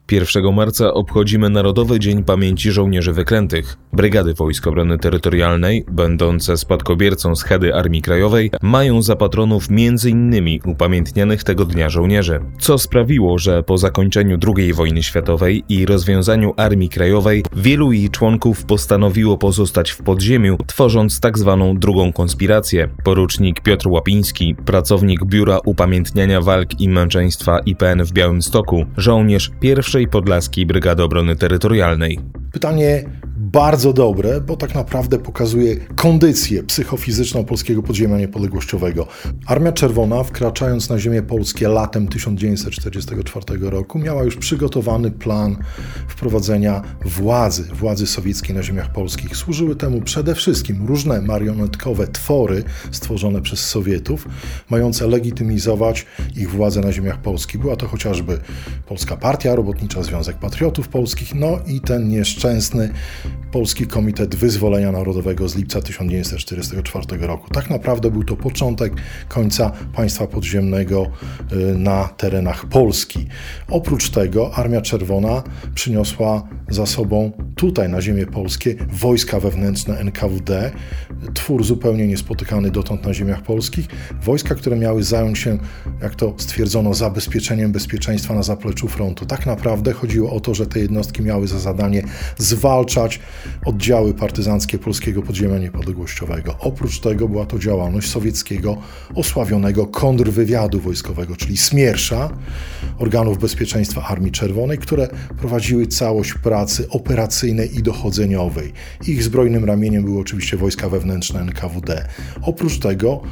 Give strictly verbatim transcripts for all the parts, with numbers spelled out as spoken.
pierwszego marca obchodzimy Narodowy Dzień Pamięci Żołnierzy Wyklętych. Brygady Wojsk Obrony Terytorialnej, będące spadkobiercą schedy Armii Krajowej, mają za patronów między innymi upamiętnianych tego dnia żołnierzy, co sprawiło, że po zakończeniu drugiej wojny światowej i rozwiązaniu Armii Krajowej wielu jej członków postanowiło pozostać w podziemiu, tworząc tak zwaną drugą konspirację. Porucznik Piotr Łapiński, pracownik Biura Upamiętniania Walk i Męczeństwa I P N w Białymstoku, żołnierz pierwszej Podlaskiej Brygady Obrony Terytorialnej. Pytanie bardzo dobre, bo tak naprawdę pokazuje kondycję psychofizyczną polskiego podziemia niepodległościowego. Armia Czerwona, wkraczając na ziemię polskie latem tysiąc dziewięćset czterdziestego czwartego roku, miała już przygotowany plan wprowadzenia władzy, władzy sowieckiej na ziemiach polskich. Służyły temu przede wszystkim różne marionetkowe twory stworzone przez Sowietów, mające legitymizować ich władzę na ziemiach polskich. Była to chociażby Polska Partia Robotnicza, Związek Patriotów Polskich, no i ten nieszczęsny Polski Komitet Wyzwolenia Narodowego z lipca tysiąc dziewięćset czterdziestego czwartego roku. Tak naprawdę był to początek końca państwa podziemnego na terenach Polski. Oprócz tego Armia Czerwona przyniosła za sobą tutaj na ziemię polskie wojska wewnętrzne N K W D, twór zupełnie niespotykany dotąd na ziemiach polskich, wojska, które miały zająć się, jak to stwierdzono, zabezpieczeniem bezpieczeństwa na zapleczu frontu. Tak naprawdę chodziło o to, że te jednostki miały za zadanie zwalczać oddziały partyzanckie polskiego podziemia niepodległościowego. Oprócz tego była to działalność sowieckiego osławionego kontrwywiadu wojskowego, czyli Smiersza, organów bezpieczeństwa Armii Czerwonej, które prowadziły całość pracy operacyjnej i dochodzeniowej. Ich zbrojnym ramieniem były oczywiście wojska wewnętrzne N K W D. Oprócz tego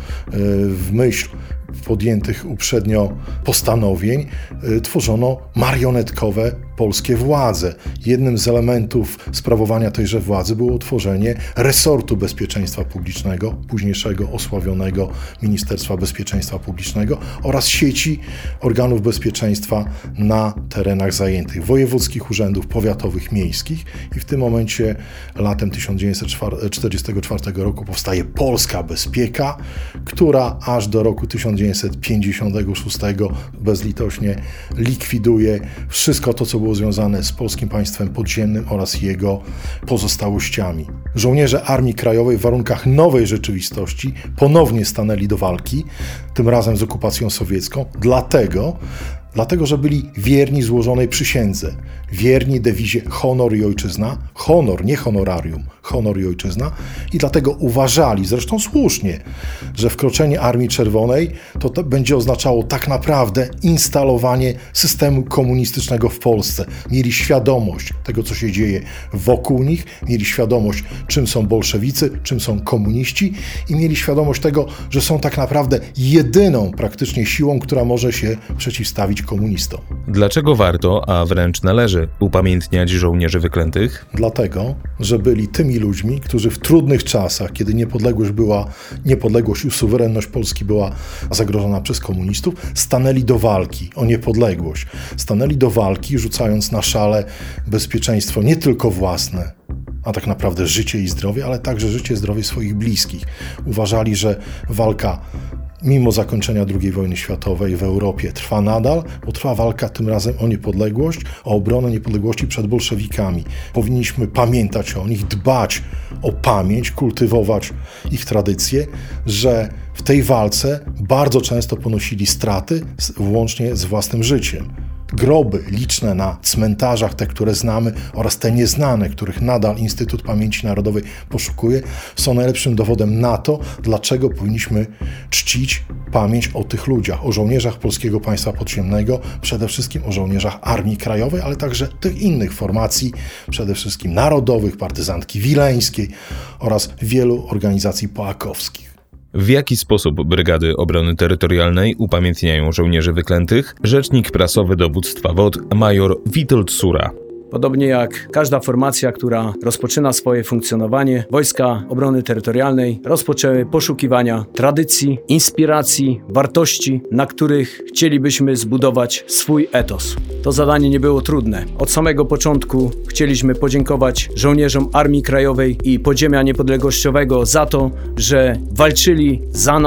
w myśl podjętych uprzednio postanowień tworzono marionetkowe polskie władze. Jednym z elementów sprawowania tejże władzy było utworzenie resortu bezpieczeństwa publicznego, późniejszego osławionego Ministerstwa Bezpieczeństwa Publicznego oraz sieci organów bezpieczeństwa na terenach zajętych, wojewódzkich urzędów powiatowych, miejskich i w tym momencie latem tysiąc dziewięćset czterdziestego czwartego roku powstaje Polska Bezpieka, która aż do roku tysiąc dziewięćset pięćdziesiątego szóstego bezlitośnie likwiduje wszystko to, co było związane z polskim państwem podziemnym oraz jego pozostałościami. Żołnierze Armii Krajowej w warunkach nowej rzeczywistości ponownie stanęli do walki, tym razem z okupacją sowiecką, dlatego, dlatego że byli wierni złożonej przysiędze, wierni dewizie honor i ojczyzna, honor, nie honorarium, honor i ojczyzna i dlatego uważali, zresztą słusznie, że wkroczenie Armii Czerwonej to, to będzie oznaczało tak naprawdę instalowanie systemu komunistycznego w Polsce. Mieli świadomość tego, co się dzieje wokół nich, mieli świadomość, czym są bolszewicy, czym są komuniści i mieli świadomość tego, że są tak naprawdę jedyną praktycznie siłą, która może się przeciwstawić komunistom. Dlaczego warto, a wręcz należy upamiętniać żołnierzy wyklętych? Dlatego, że byli tymi ludźmi, którzy w trudnych czasach, kiedy niepodległość była, niepodległość i suwerenność Polski była zagrożona przez komunistów, stanęli do walki o niepodległość. Stanęli do walki, rzucając na szale bezpieczeństwo nie tylko własne, a tak naprawdę życie i zdrowie, ale także życie i zdrowie swoich bliskich. Uważali, że walka mimo zakończenia drugiej wojny światowej w Europie trwa nadal, bo trwa walka tym razem o niepodległość, o obronę niepodległości przed bolszewikami. Powinniśmy pamiętać o nich, dbać o pamięć, kultywować ich tradycje, że w tej walce bardzo często ponosili straty, włącznie z własnym życiem. Groby liczne na cmentarzach, te, które znamy, oraz te nieznane, których nadal Instytut Pamięci Narodowej poszukuje, są najlepszym dowodem na to, dlaczego powinniśmy czcić pamięć o tych ludziach, o żołnierzach Polskiego Państwa Podziemnego, przede wszystkim o żołnierzach Armii Krajowej, ale także tych innych formacji, przede wszystkim narodowych, partyzantki wileńskiej oraz wielu organizacji poakowskich. W jaki sposób Brygady Obrony Terytorialnej upamiętniają żołnierzy wyklętych? Rzecznik prasowy dowództwa W O D major Witold Sura. Podobnie jak każda formacja, która rozpoczyna swoje funkcjonowanie, Wojska Obrony Terytorialnej rozpoczęły poszukiwania tradycji, inspiracji, wartości, na których chcielibyśmy zbudować swój etos. To zadanie nie było trudne. Od samego początku chcieliśmy podziękować żołnierzom Armii Krajowej i Podziemia Niepodległościowego za to, że walczyli za nas,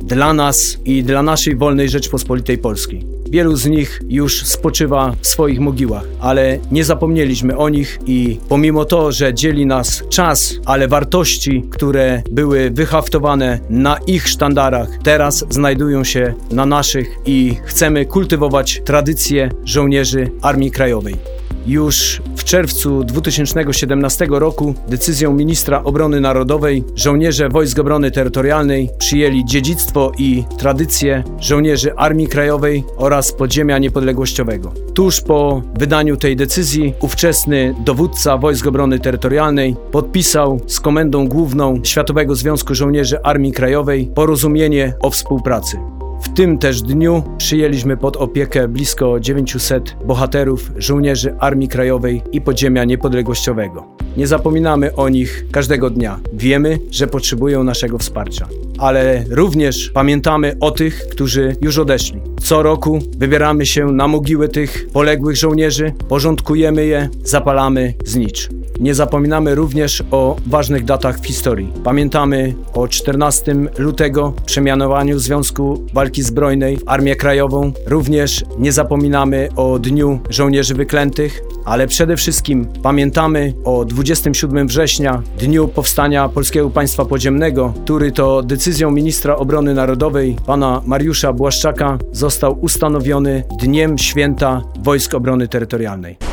dla nas i dla naszej wolnej Rzeczpospolitej Polskiej. Wielu z nich już spoczywa w swoich mogiłach, ale nie zapomnieliśmy o nich i pomimo to, że dzieli nas czas, ale wartości, które były wyhaftowane na ich sztandarach, teraz znajdują się na naszych i chcemy kultywować tradycje żołnierzy Armii Krajowej. Już w czerwcu dwa tysiące siedemnastego roku decyzją ministra obrony narodowej żołnierze Wojsk Obrony Terytorialnej przyjęli dziedzictwo i tradycje żołnierzy Armii Krajowej oraz Podziemia Niepodległościowego. Tuż po wydaniu tej decyzji ówczesny dowódca Wojsk Obrony Terytorialnej podpisał z Komendą Główną Światowego Związku Żołnierzy Armii Krajowej porozumienie o współpracy. W tym też dniu przyjęliśmy pod opiekę blisko dziewięciuset bohaterów, żołnierzy Armii Krajowej i Podziemia Niepodległościowego. Nie zapominamy o nich każdego dnia. Wiemy, że potrzebują naszego wsparcia. Ale również pamiętamy o tych, którzy już odeszli. Co roku wybieramy się na mogiły tych poległych żołnierzy, porządkujemy je, zapalamy znicz. Nie zapominamy również o ważnych datach w historii. Pamiętamy o czternastego lutego, przemianowaniu Związku Walki Zbrojnej w Armię Krajową. Również nie zapominamy o Dniu Żołnierzy Wyklętych, ale przede wszystkim pamiętamy o dwudziestego siódmego września, Dniu Powstania Polskiego Państwa Podziemnego, który to decyzją ministra obrony narodowej, pana Mariusza Błaszczaka, został ustanowiony Dniem Święta Wojsk Obrony Terytorialnej.